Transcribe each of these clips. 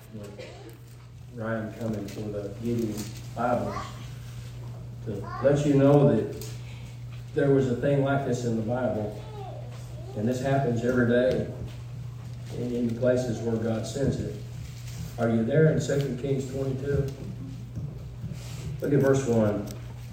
with Ryan coming for the Gideon Bibles to let you know that there was a thing like this in the Bible, and this happens every day in the places where God sends it. Are you there in 2 Kings 22? Look at verse 1.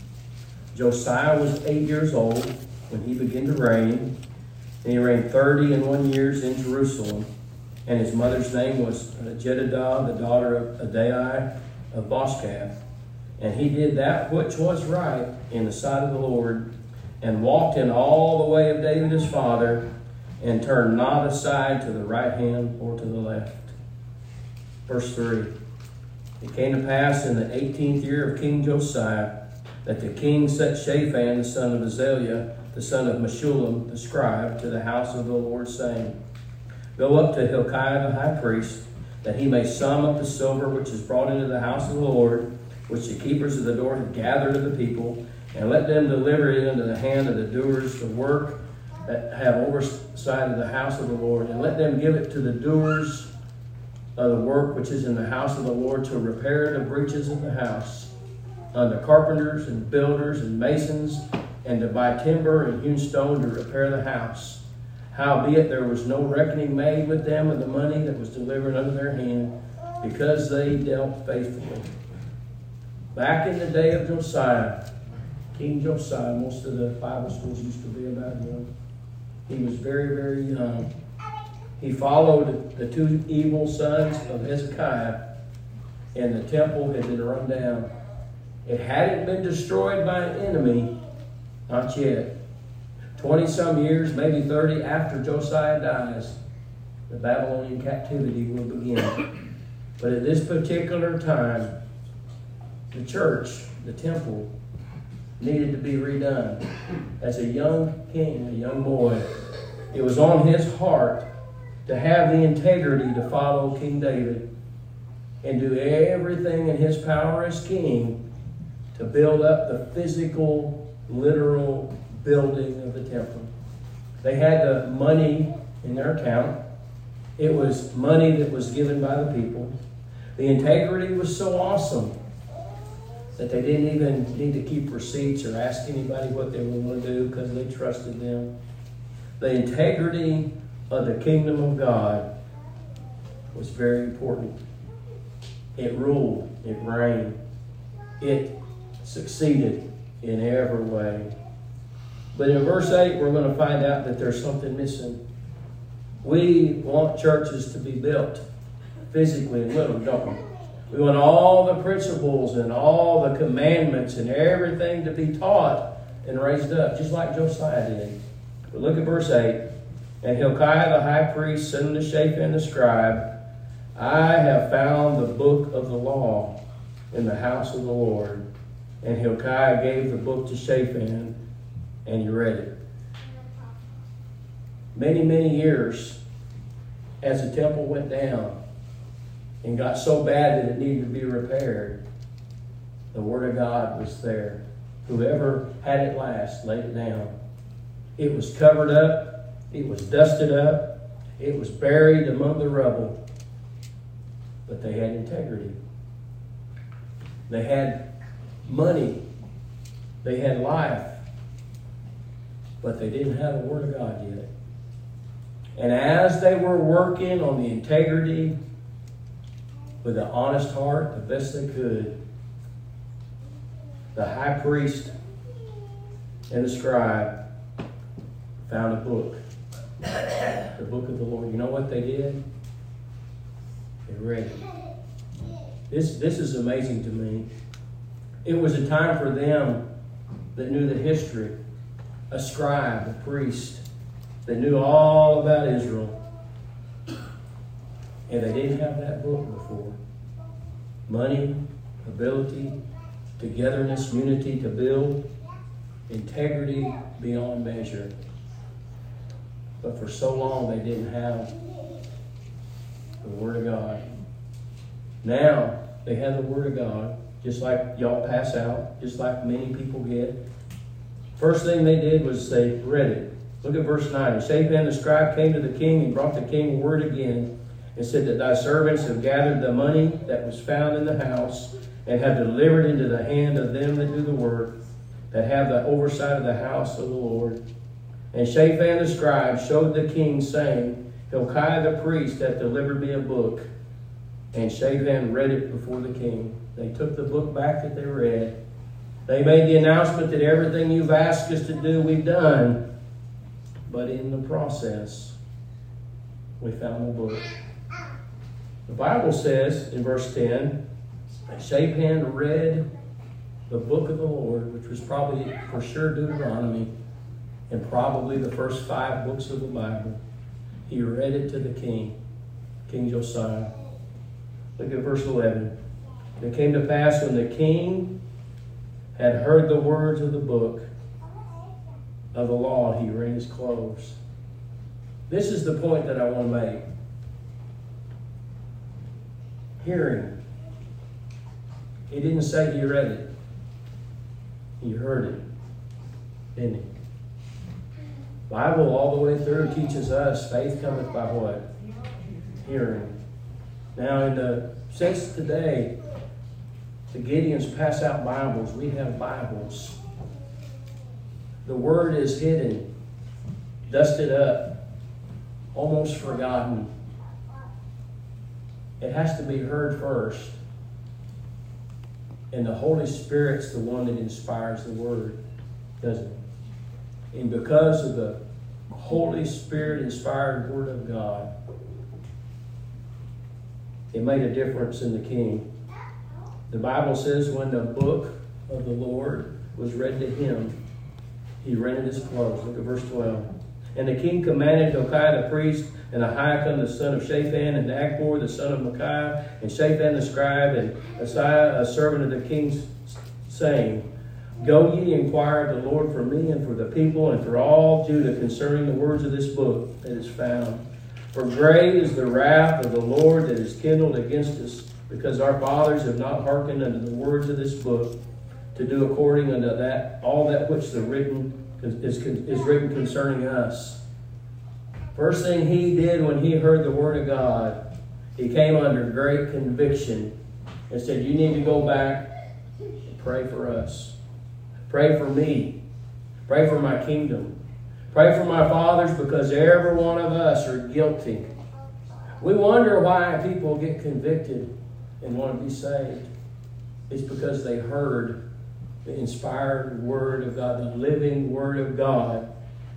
Josiah was 8 years old when he began to reign, and he reigned 31 years in Jerusalem. And his mother's name was Jedidah, the daughter of Adai of Boshkath. And he did that which was right in the sight of the Lord, and walked in all the way of David his father, and turned not aside to the right hand or to the left. Verse 3. It came to pass in the 18th year of King Josiah that the king set Shaphan the son of Azaliah, the son of Meshullam, the scribe, to the house of the Lord, saying, Go up to Hilkiah the high priest, that he may sum up the silver which is brought into the house of the Lord, which the keepers of the door have gathered of the people, and let them deliver it into the hand of the doers of work that have oversight of the house of the Lord, and let them give it to the doers of the work which is in the house of the Lord, to repair the breaches of the house, unto carpenters and builders and masons, and to buy timber and hewn stone to repair the house. Howbeit there was no reckoning made with them of the money that was delivered unto their hand, because they dealt faithfully. Back in the day of Josiah, King Josiah, most of the Bible schools used to be about him. He was very, very young. He followed the two evil sons of Hezekiah, and the temple had been run down. It hadn't been destroyed by an enemy, not yet. 20-some years, maybe 30 after Josiah dies, the Babylonian captivity will begin. But at this particular time, the church, the temple, needed to be redone. As a young king, a young boy, it was on his heart to have the integrity to follow King David and do everything in his power as king to build up the physical, literal building of the temple. They had the money in their account. It was money that was given by the people. The integrity was so awesome that they didn't even need to keep receipts or ask anybody what they were going to do, because they trusted them. The integrity of the kingdom of God was very important. It ruled, it reigned, it succeeded in every way. But in verse 8, we're going to find out that there's something missing. We want churches to be built physically and literally, don't we? We want all the principles and all the commandments and everything to be taught and raised up, just like Josiah did. But look at verse 8. And Hilkiah the high priest said unto Shaphan the scribe, I have found the book of the law in the house of the Lord. And Hilkiah gave the book to Shaphan, and he read it. Many, many years as the temple went down and got so bad that it needed to be repaired, the Word of God was there. Whoever had it last laid it down. It was covered up. It was dusted up. It was buried among the rubble. But they had integrity. They had money. They had life. But they didn't have the Word of God yet. And as they were working on the integrity with an honest heart, the best they could, the high priest and the scribe found a book. The book of the Lord. You know what they did? They read it. This is amazing to me. It was a time for them that knew the history. A scribe, a priest, that knew all about Israel. And they didn't have that book before. Money, ability, togetherness, unity to build, integrity beyond measure. But for so long they didn't have the Word of God. Now they have the Word of God, just like y'all pass out, just like many people get. First thing they did was they read it. Look at verse 9. And Shaphan the scribe came to the king and brought the king word again. and said that thy servants have gathered the money that was found in the house, and have delivered into the hand of them that do the work, that have the oversight of the house of the Lord. And Shaphan the scribe showed the king, saying, Hilkiah the priest hath delivered me a book. And Shaphan read it before the king. They took the book back that they read. They made the announcement that everything you've asked us to do, we've done. But in the process, we found the book. The Bible says in verse 10, that Shaphan read the book of the Lord, which was probably for sure Deuteronomy, and probably the first 5 books of the Bible. He read it to the king, King Josiah. Look at verse 11. It came to pass when the king had heard the words of the book of the law, he rent his clothes. This is the point that I want to make. Hearing. He didn't say he read it. He heard it, didn't he? Bible all the way through teaches us faith cometh by what? Hearing. Now in the sense today, the Gideons pass out Bibles. We have Bibles. The Word is hidden, dusted up, almost forgotten. It has to be heard first. And the Holy Spirit's the one that inspires the Word, doesn't it? And because of the Holy Spirit inspired Word of God, it made a difference in the king. The Bible says when the book of the Lord was read to him, he rented his clothes. Look at verse 12. And the king commanded Hilkiah the priest, and Ahikam the son of Shaphan, and Achbor the son of Micaiah, and Shaphan the scribe, and Asaiah a servant of the king, saying, Go ye, inquire of the Lord for me, and for the people, and for all Judah concerning the words of this book that is found. For great is the wrath of the Lord that is kindled against us, because our fathers have not hearkened unto the words of this book, to do according unto that all that which is written concerning us. First thing he did when he heard the word of God, he came under great conviction and said, you need to go back and pray for us. Pray for me. Pray for my kingdom. Pray for my fathers, because every one of us are guilty. We wonder why people get convicted and want to be saved. It's because they heard the inspired Word of God, the living Word of God.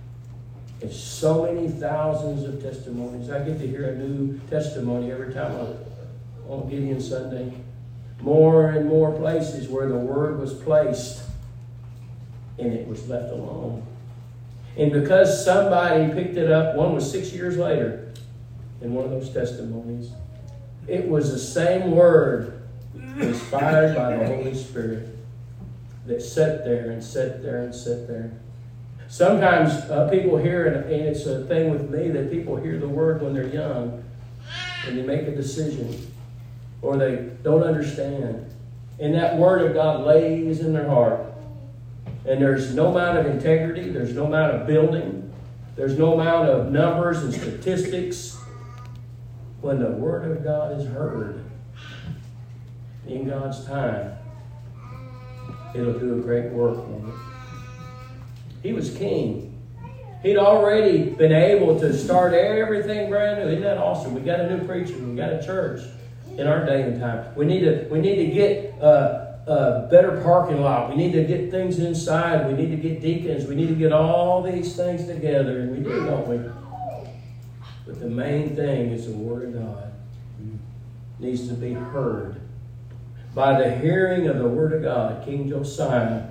It's so many thousands of testimonies. I get to hear a new testimony every time on Gideon Sunday. More and more places where the Word was placed and it was left alone. And because somebody picked it up, one was 6 years later in one of those testimonies. It was the same Word inspired by the Holy Spirit that sat there and sat there and sat there. Sometimes people hear, and it's a thing with me, that people hear the Word when they're young and they make a decision or they don't understand. And that Word of God lays in their heart. And there's no amount of integrity, there's no amount of building, there's no amount of numbers and statistics. When the Word of God is heard in God's time, it'll do a great work on it. He was king. He'd already been able to start everything brand new. Isn't that awesome? We got a new preacher. We got a church in our day and time. We need to get a better parking lot. We need to get things inside. We need to get deacons. We need to get all these things together. And we do, don't we? But the main thing is the Word of God. It needs to be heard. By the hearing of the Word of God, King Josiah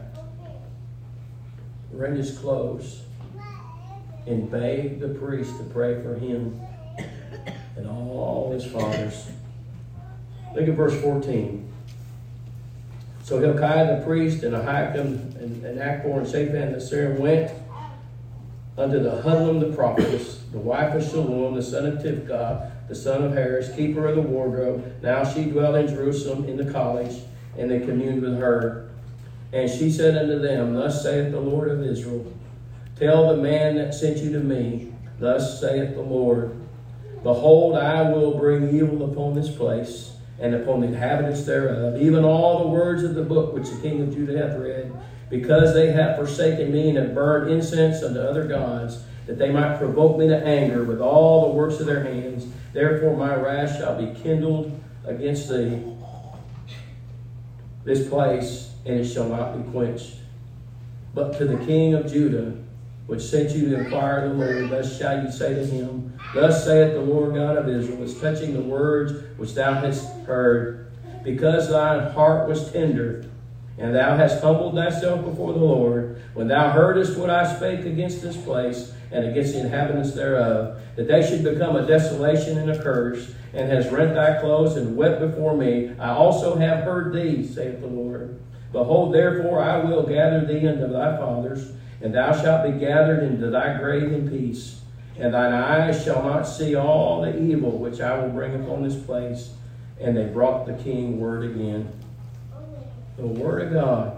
rent his clothes and begged the priest to pray for him and all his fathers. Look at verse 14. So Hilkiah the priest and Ahikam and Achbor and Shaphan the seer went unto the Hudlam the prophetess, the wife of Shallum, the son of Tivkah, the son of Harris, keeper of the wardrobe. Now she dwelt in Jerusalem in the college, and they communed with her. And she said unto them, Thus saith the Lord of Israel, Tell the man that sent you to me, Thus saith the Lord, Behold, I will bring evil upon this place, and upon the inhabitants thereof, even all the words of the book which the king of Judah hath read, because they have forsaken me, and have burned incense unto other gods, that they might provoke me to anger with all the works of their hands. Therefore my wrath shall be kindled against this place, and it shall not be quenched. But to the king of Judah, which sent you to inquire of the Lord, thus shall you say to him, Thus saith the Lord God of Israel, as touching the words which thou hast heard, because thine heart was tender, and thou hast humbled thyself before the Lord, when thou heardest what I spake against this place, and against the inhabitants thereof, that they should become a desolation and a curse, and hast rent thy clothes and wept before me, I also have heard thee, saith the Lord. Behold, therefore I will gather thee unto thy fathers, and thou shalt be gathered into thy grave in peace. And thine eyes shall not see all the evil which I will bring upon this place. And they brought the king word again. The word of God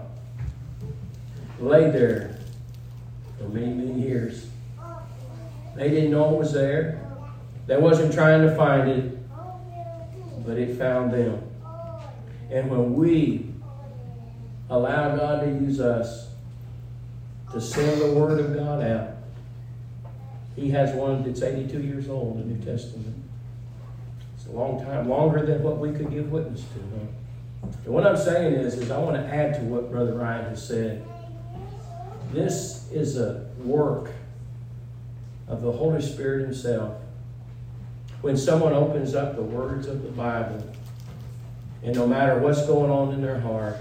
lay there for many, many years. They didn't know it was there. They wasn't trying to find it, but it found them. And when we allow God to use us to send the word of God out, He has one that's 82 years old, the New Testament. It's a long time, longer than what we could give witness to. Huh? And what I'm saying is I want to add to what Brother Ryan has said. This is a work of the Holy Spirit Himself. When someone opens up the words of the Bible, and no matter what's going on in their heart,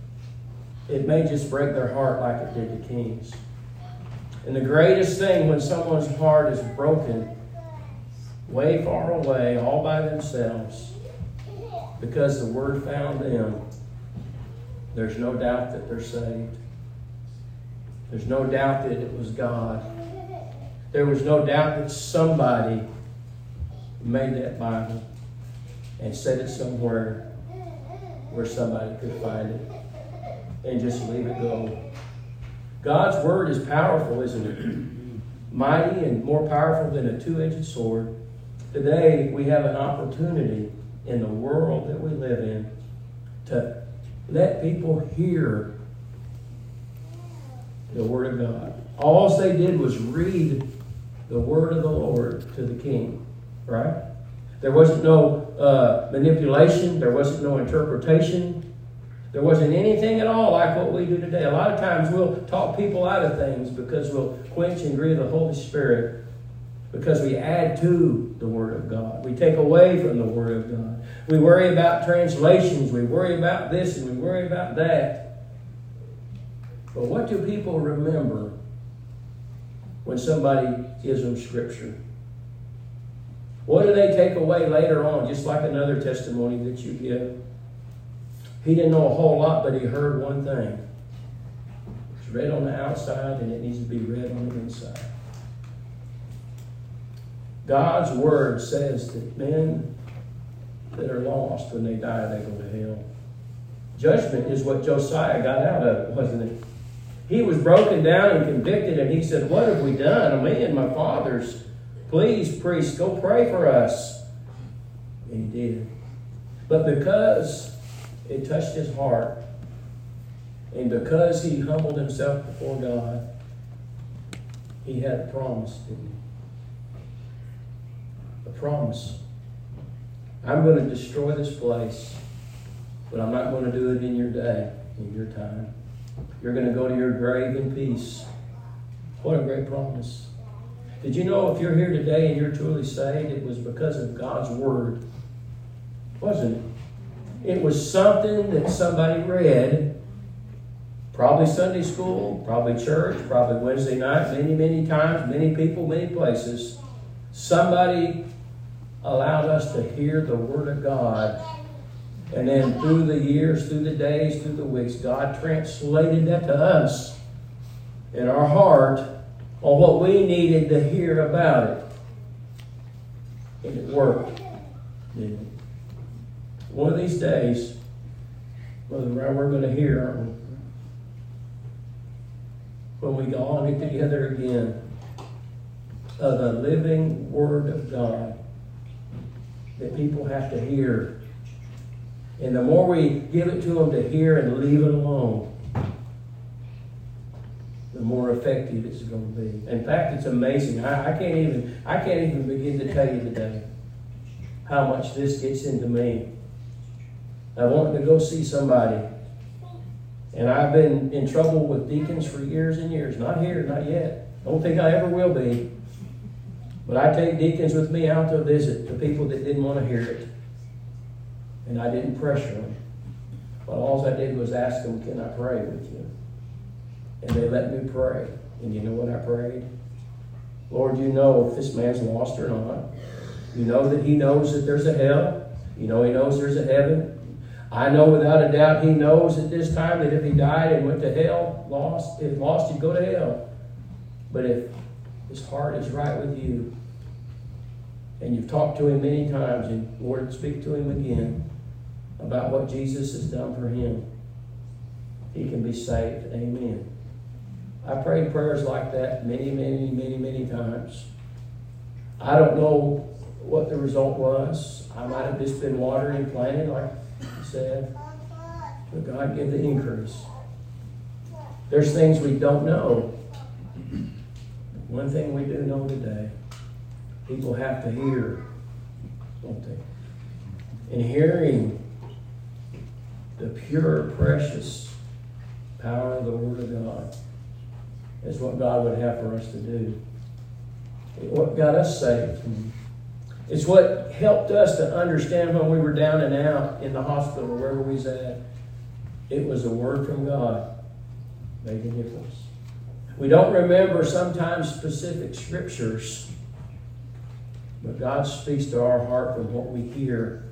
it may just break their heart like it did the king's. And the greatest thing when someone's heart is broken, way far away, all by themselves, because the Word found them, there's no doubt that they're saved. There's no doubt that it was God. There was no doubt that somebody made that Bible and set it somewhere where somebody could find it and just leave it go. God's Word is powerful, isn't it? Mighty and more powerful than a two-edged sword. Today, we have an opportunity in the world that we live in to let people hear the Word of God. All they did was read the Word of the Lord to the king, right? There wasn't no manipulation. There wasn't no interpretation. There wasn't anything at all like what we do today. A lot of times we'll talk people out of things because we'll quench and grieve the Holy Spirit, because we add to the Word of God. We take away from the Word of God. We worry about translations. We worry about this and we worry about that. But what do people remember when somebody gives them Scripture? What do they take away later on? Just like another testimony that you give. He didn't know a whole lot, but he heard one thing. It's read on the outside and it needs to be read on the inside. God's Word says that men that are lost, when they die, they go to hell. Judgment is what Josiah got out of it, wasn't it? He was broken down and convicted, and he said, what have we done? Me and my fathers. Please, priest, go pray for us. And he did. But because it touched his heart, and because he humbled himself before God, he had a promise, didn't he? A promise. I'm going to destroy this place, but I'm not going to do it in your day, in your time. You're going to go to your grave in peace. What a great promise. Did you know if you're here today and you're truly saved, it was because of God's Word? Wasn't it? It was something that somebody read, probably Sunday school, probably church, probably Wednesday night, many, many times, many people, many places. Somebody allowed us to hear the Word of God. And then through the years, through the days, through the weeks, God translated that to us in our heart on what we needed to hear about it. And it worked, didn't it? One of these days, Brother Ryan, we're going to hear, aren't we? When we all get together again, of the living Word of God that people have to hear. And the more we give it to them to hear and leave it alone, the more effective it's going to be. In fact, it's amazing. I can't even begin to tell you today how much this gets into me. I wanted to go see somebody, and I've been in trouble with deacons for years and years. Not here, not yet. Don't think I ever will be. But I take deacons with me out to visit to people that didn't want to hear it. And I didn't pressure them. But all I did was ask them, can I pray with you? And they let me pray. And you know what I prayed? Lord, you know if this man's lost or not. You know that he knows that there's a hell. You know he knows there's a heaven. I know without a doubt he knows at this time that if he died and went to hell, if lost, he'd go to hell. But if his heart is right with you, and you've talked to him many times, and Lord, speak to him again about what Jesus has done for him, he can be saved. Amen. I prayed prayers like that many, many, many, many times. I don't know what the result was. I might have just been watering and planting, like he said. But God give the increase. There's things we don't know. One thing we do know today, people have to hear, don't they? And hearing the pure, precious power of the Word of God is what God would have for us to do. It's what got us saved. It's what helped us to understand when we were down and out in the hospital, wherever we was at. It was a word from God made a difference. We don't remember sometimes specific scriptures, but God speaks to our heart from what we hear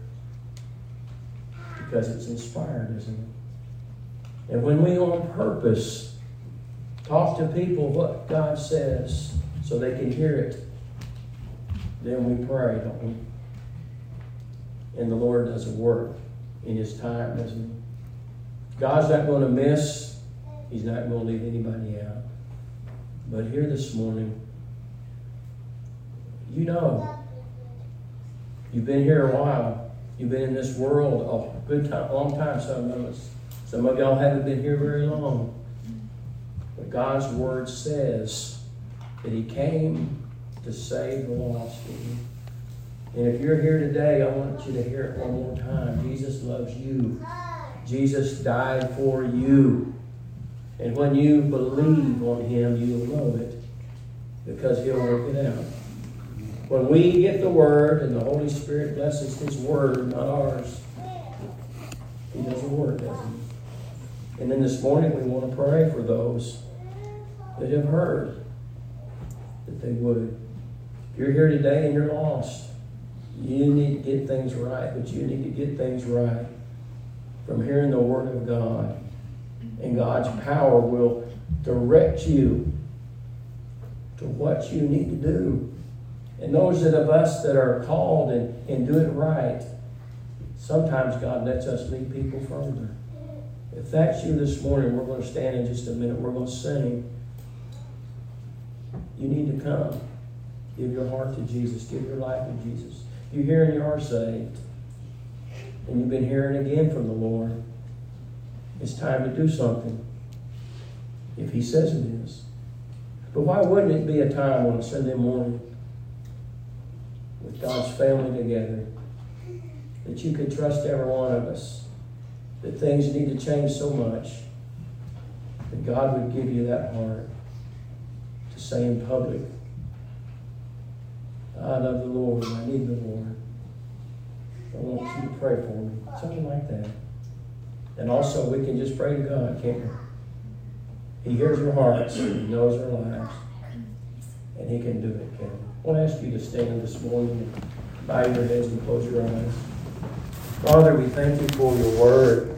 because it's inspired, isn't it? And when we on purpose talk to people what God says so they can hear it, then we pray, don't we? And the Lord does a work in His time, doesn't He? God's not going to miss. He's not going to leave anybody out. But here this morning, you know, you've been here a while. You've been in this world a good time, long time, some of us. Some of y'all haven't been here very long. But God's Word says that He came to save the lost. And if you're here today, I want you to hear it one more time. Jesus loves you. Jesus died for you. And when you believe on Him, you'll know it because He'll work it out. When we get the Word and the Holy Spirit blesses His Word, not ours, He doesn't work, does He? And then this morning we want to pray for those that have heard that they would. If you're here today and you're lost, you need to get things right, but you need to get things right from hearing the Word of God. And God's power will direct you to what you need to do. And those of us that are called and do it right, sometimes God lets us lead people further. If that's you this morning, we're going to stand in just a minute. We're going to sing. You need to come. Give your heart to Jesus. Give your life to Jesus. If you're here and you are saved, and you've been hearing again from the Lord, it's time to do something. If He says it is. But why wouldn't it be a time on a Sunday morning with God's family together that you could trust every one of us that things need to change so much that God would give you that heart to say in public, I love the Lord, I need the Lord. I want you to pray for me. Something like that. And also, we can just pray to God, can't we? He hears our hearts. He knows our lives. And He can do it, can't He? I want to ask you to stand this morning and bow your heads and close your eyes. Father, we thank You for Your Word.